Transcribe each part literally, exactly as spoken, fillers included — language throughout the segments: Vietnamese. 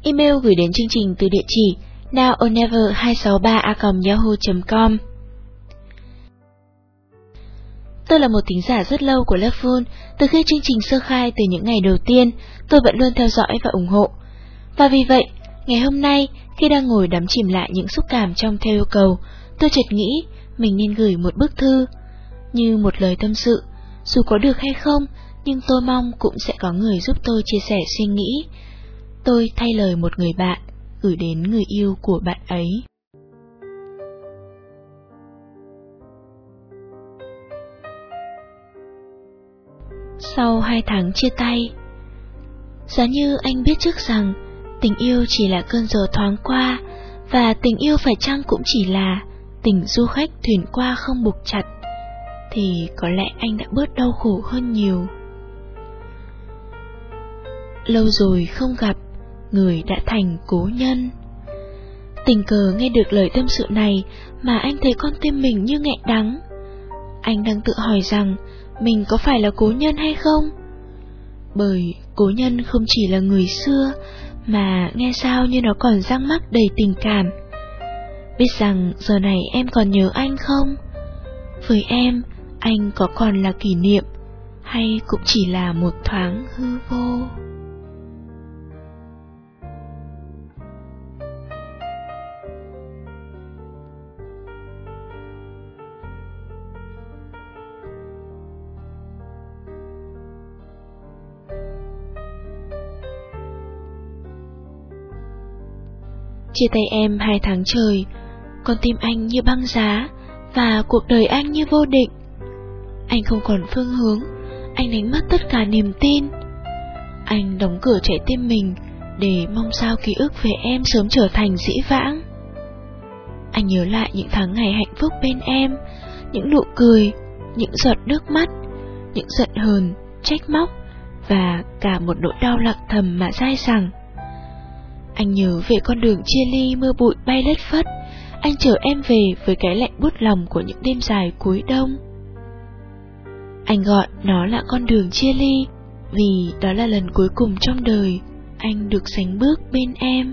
Email gửi đến chương trình từ địa chỉ now or never hai sáu ba a còng yahoo chấm com. Tôi là một thính giả rất lâu của Loveful. Từ khi chương trình sơ khai từ những ngày đầu tiên, tôi vẫn luôn theo dõi và ủng hộ. Và vì vậy, ngày hôm nay, khi đang ngồi đắm chìm lại những xúc cảm trong theo yêu cầu, tôi chợt nghĩ mình nên gửi một bức thư, như một lời tâm sự. Dù có được hay không, nhưng tôi mong cũng sẽ có người giúp tôi chia sẻ suy nghĩ. Tôi thay lời một người bạn, gửi đến người yêu của bạn ấy. Sau hai tháng chia tay, giá như anh biết trước rằng tình yêu chỉ là cơn gió thoáng qua, và tình yêu phải chăng cũng chỉ là tình du khách thuyền qua không buộc chặt, thì có lẽ anh đã bớt đau khổ hơn nhiều. Lâu rồi không gặp, người đã thành cố nhân. Tình cờ nghe được lời tâm sự này mà anh thấy con tim mình như nghẹn đắng. Anh đang tự hỏi rằng mình có phải là cố nhân hay không? Bởi cố nhân không chỉ là người xưa, mà nghe sao như nó còn răng mắc đầy tình cảm. Biết rằng giờ này em còn nhớ anh không? Với em, anh có còn là kỷ niệm, hay cũng chỉ là một thoáng hư vô? Chia tay em hai tháng trời, con tim anh như băng giá, và cuộc đời anh như vô định. Anh không còn phương hướng, anh đánh mất tất cả niềm tin. Anh đóng cửa trái tim mình để mong sao ký ức về em sớm trở thành dĩ vãng. Anh nhớ lại những tháng ngày hạnh phúc bên em, những nụ cười, những giọt nước mắt, những giận hờn, trách móc, và cả một nỗi đau lặng thầm mà dai dẳng. Anh nhớ về con đường chia ly mưa bụi bay lất phất. Anh chở em về với cái lạnh buốt lòng của những đêm dài cuối đông. Anh gọi nó là con đường chia ly, vì đó là lần cuối cùng trong đời anh được sánh bước bên em.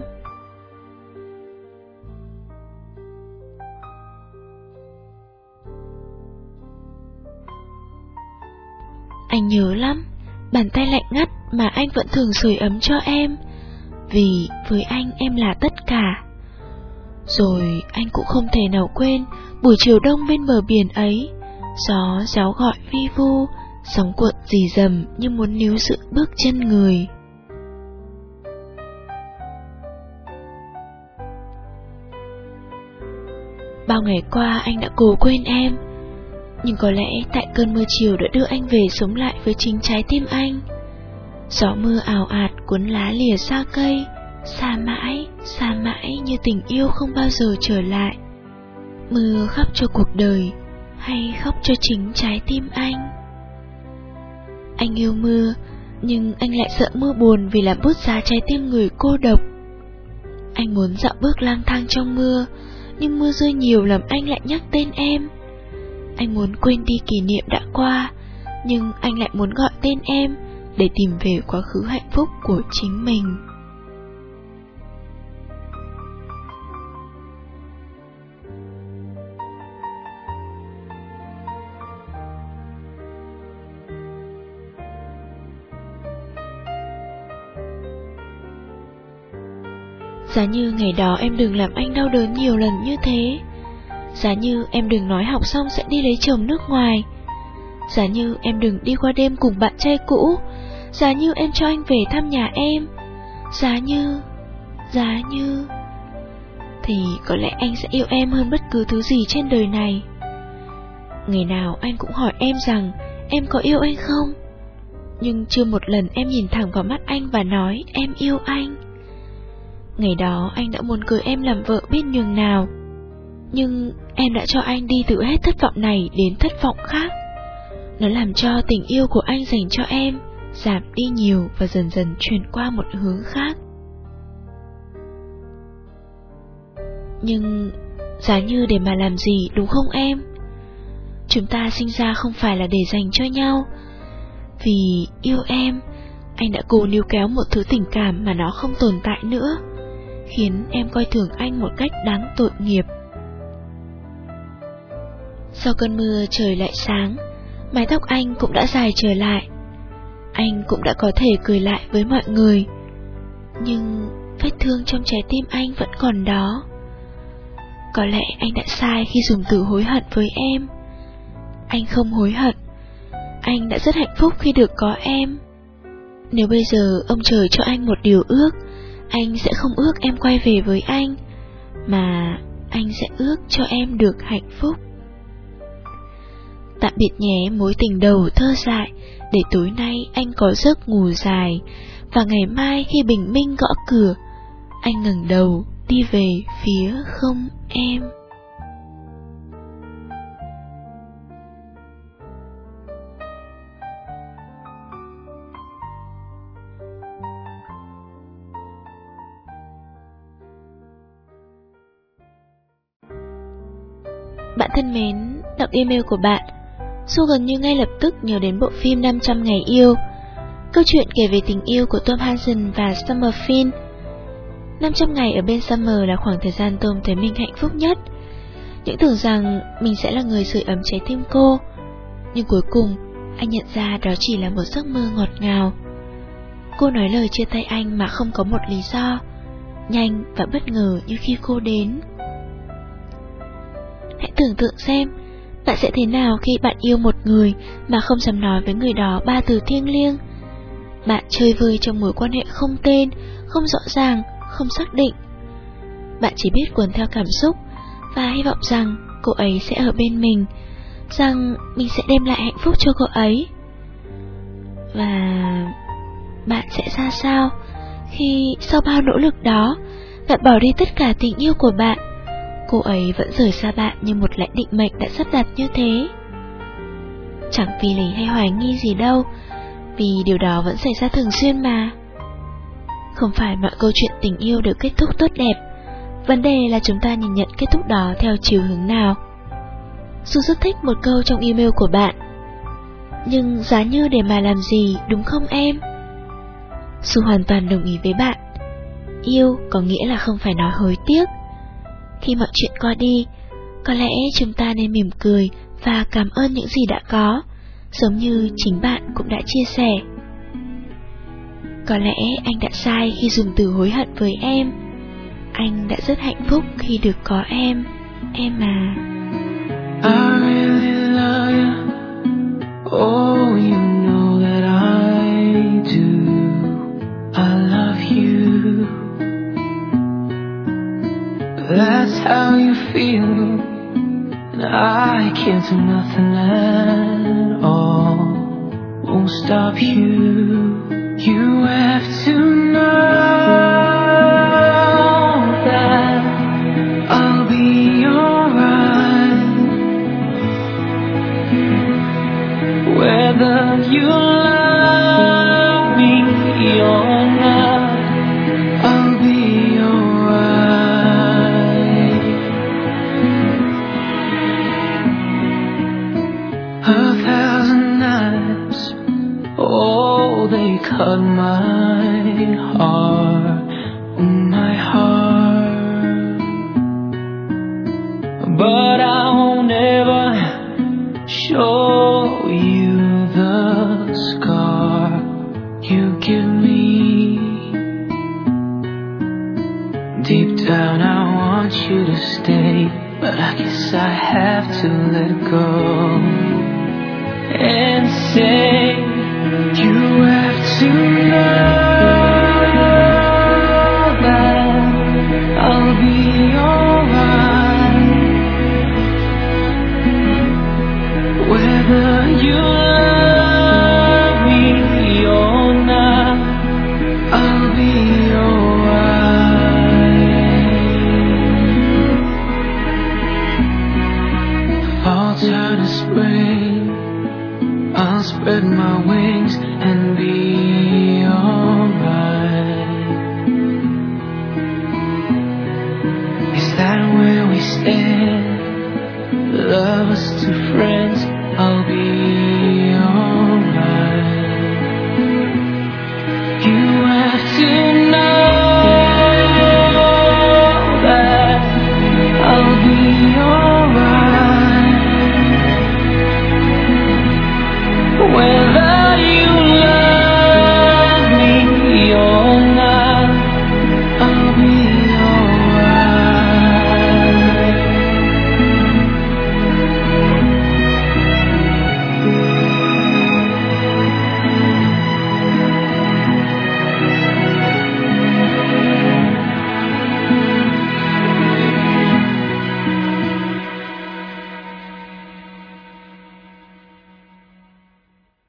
Anh nhớ lắm, bàn tay lạnh ngắt mà anh vẫn thường sưởi ấm cho em, vì với anh em là tất cả. Rồi anh cũng không thể nào quên buổi chiều đông bên bờ biển ấy, gió réo gọi vi vu, sóng cuộn rì rầm như muốn níu giữ bước chân người. Bao ngày qua anh đã cố quên em, nhưng có lẽ tại cơn mưa chiều đã đưa anh về sống lại với chính trái tim anh. Gió mưa ào ạt cuốn lá lìa xa cây, xa mãi, xa mãi như tình yêu không bao giờ trở lại. Mưa khóc cho cuộc đời, hay khóc cho chính trái tim anh? Anh yêu mưa, nhưng anh lại sợ mưa buồn vì làm bút giá trái tim người cô độc. Anh muốn dạo bước lang thang trong mưa, nhưng mưa rơi nhiều làm anh lại nhắc tên em. Anh muốn quên đi kỷ niệm đã qua, nhưng anh lại muốn gọi tên em để tìm về quá khứ hạnh phúc của chính mình. Giá như ngày đó em đừng làm anh đau đớn nhiều lần như thế. Giá như em đừng nói học xong sẽ đi lấy chồng nước ngoài. Giá như em đừng đi qua đêm cùng bạn trai cũ. Giá như em cho anh về thăm nhà em. Giá như, giá như thì có lẽ anh sẽ yêu em hơn bất cứ thứ gì trên đời này. Ngày nào anh cũng hỏi em rằng em có yêu anh không, nhưng chưa một lần em nhìn thẳng vào mắt anh và nói em yêu anh. Ngày đó anh đã muốn cưới em làm vợ biết nhường nào, nhưng em đã cho anh đi từ hết thất vọng này đến thất vọng khác. Nó làm cho tình yêu của anh dành cho em giảm đi nhiều và dần dần chuyển qua một hướng khác. Nhưng giá như để mà làm gì, đúng không em? Chúng ta sinh ra không phải là để dành cho nhau. Vì yêu em, Anh đã cố níu kéo một thứ tình cảm mà nó không tồn tại nữa, khiến em coi thường anh một cách đáng tội nghiệp. Sau cơn mưa trời lại sáng, mái tóc anh cũng đã dài trở lại. Anh cũng đã có thể cười lại với mọi người, nhưng vết thương trong trái tim anh vẫn còn đó. Có lẽ anh đã sai khi dùng từ hối hận với em. Anh không hối hận. Anh đã rất hạnh phúc khi được có em. Nếu bây giờ ông trời cho anh một điều ước, anh sẽ không ước em quay về với anh, mà anh sẽ ước cho em được hạnh phúc. Tạm biệt nhé mối tình đầu thơ dại, để tối nay anh có giấc ngủ dài, và ngày mai khi bình minh gõ cửa, anh ngẩng đầu đi về phía không em. Bạn thân mến, đọc email của bạn, Su gần như ngay lập tức nhớ đến bộ phim năm trăm ngày yêu. Câu chuyện kể về tình yêu của Tom Hansen và Summer Finn. năm trăm ngày ở bên Summer là khoảng thời gian Tom thấy mình hạnh phúc nhất. Những tưởng rằng mình sẽ là người sưởi ấm trái tim cô, nhưng cuối cùng anh nhận ra đó chỉ là một giấc mơ ngọt ngào. Cô nói lời chia tay anh mà không có một lý do, nhanh và bất ngờ như khi cô đến. Hãy tưởng tượng xem, bạn sẽ thế nào khi bạn yêu một người mà không dám nói với người đó ba từ thiêng liêng. Bạn chơi vơi trong mối quan hệ không tên, không rõ ràng, không xác định. Bạn chỉ biết cuốn theo cảm xúc và hy vọng rằng cô ấy sẽ ở bên mình, rằng mình sẽ đem lại hạnh phúc cho cô ấy. Và bạn sẽ ra sao khi sau bao nỗ lực đó, bạn bỏ đi tất cả tình yêu của bạn, cô ấy vẫn rời xa bạn như một lẽ định mệnh đã sắp đặt như thế? Chẳng vì lý hay hoài nghi gì đâu, vì điều đó vẫn xảy ra thường xuyên mà. Không phải mọi câu chuyện tình yêu đều kết thúc tốt đẹp, vấn đề là chúng ta nhìn nhận kết thúc đó theo chiều hướng nào. Su rất thích một câu trong email của bạn: nhưng giá như để mà làm gì, đúng không em? Su hoàn toàn đồng ý với bạn. Yêu có nghĩa là không phải nói hối tiếc. Khi mọi chuyện qua đi, có lẽ chúng ta nên mỉm cười và cảm ơn những gì đã có, giống như chính bạn cũng đã chia sẻ. Có lẽ anh đã sai khi dùng từ hối hận với em. Anh đã rất hạnh phúc khi được có em, em à. I really love you. Oh, you know that I do. I love you. That's how you feel, and I can't do nothing at all. Won't stop you. You have to know that I'll be alright, whether you love me or not. I'll be alright. A thousand knives, oh, they cut my heart, my heart. But I won't ever show you the scar you give me. Deep down I want you to stay, but I guess I have to let go and say you have to know